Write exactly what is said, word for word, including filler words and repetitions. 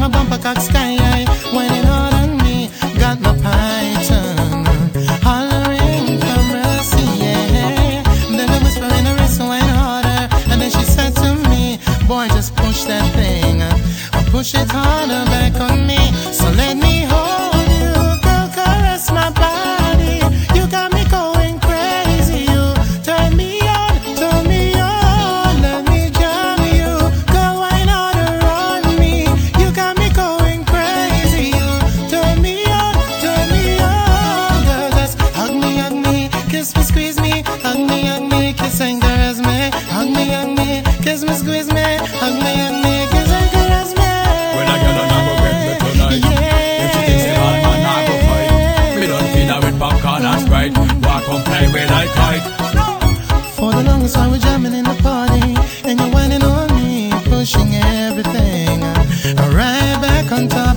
my bumper cock sky high, whining hard on me. Got my python hollering for mercy, yeah. Then I whisper in her wrist, wine harder. And then she said to me, boy, just push that thing, or push it harder back on me. So let me hold you, girl, caress my body. You got me going crazy, you turn me on, turn me on. Let me jam you, girl, wine harder on me. You got me going crazy, you turn me on, turn me on. Girl, just hug me, hug me, kiss me, squeeze me, hug me, hug me, kiss and caress me. Hug me, hug me, kiss me, squeeze me, hug me, hug me, kiss and caress me. When I get on, I go get me tonight. If she thinks it all, man, I go fight. Me don't feed her with popcorn and Sprite. Walk on fly with like kite. For the longest time we're jamming in the party, and you're whining on me, pushing everything right back on top.